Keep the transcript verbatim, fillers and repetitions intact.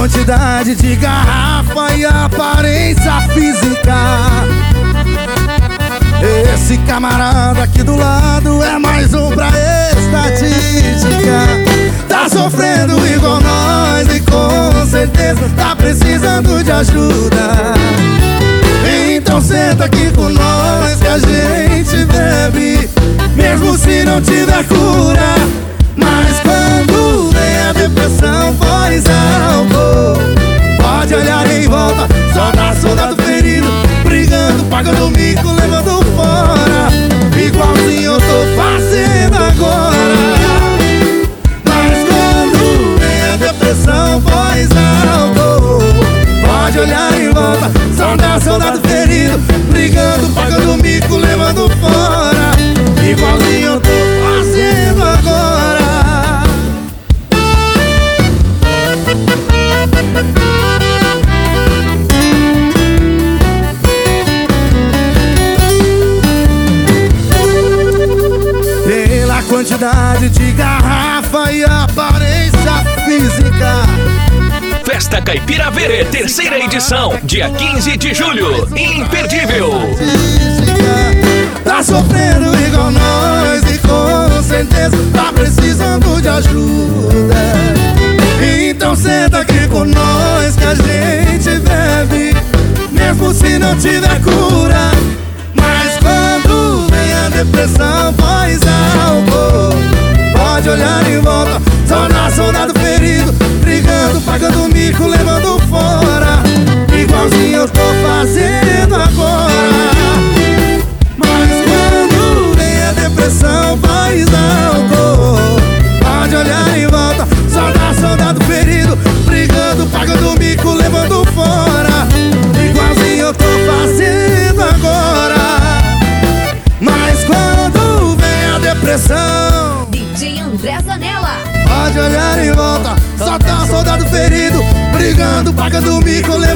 quantidade de garrafa e aparência física. Esse camarada aqui do lado é mais um pra estatística. Tá sofrendo igual nós e com certeza tá precisando de ajuda. Então senta aqui com nós que a gente bebe, mesmo se não tiver cura. Mas quando vem a depressão, faz álcool. Pode olhar em volta, só dá soldado ferido, brigando, pagando mico, levando fora, igualzinho eu tô fazendo agora. Mas quando vem a depressão, faz álcool. Pode olhar em volta, só dá soldado ferido, brigando, pagando mico, levando fora, igualzinho eu tô fazendo agora. Pela quantidade de garrafa e aparência física. Festa Caipira Verê, terceira edição, dia quinze de julho, imperdível. Tá sofrendo igual nós e com certeza tá precisando de ajuda. Então senta aqui com nós que a gente bebe, mesmo se não tiver cura. Mas quando vem a depressão, faz álcool. Pode olhar em volta, só dá soldado ferido, brigando, pagando mico, levando fora, igualzinho eu tô fazendo agora. Mas quando vem a depressão, faz álcool. Pode olhar em volta, só dá soldado ferido, brigando, pagando mico, levando fora, igualzinho eu tô fazendo agora. Mas quando vem a depressão, D J André Zanella. pode olhar em volta, só dá soldado ferido, brigando, pagando mico, levando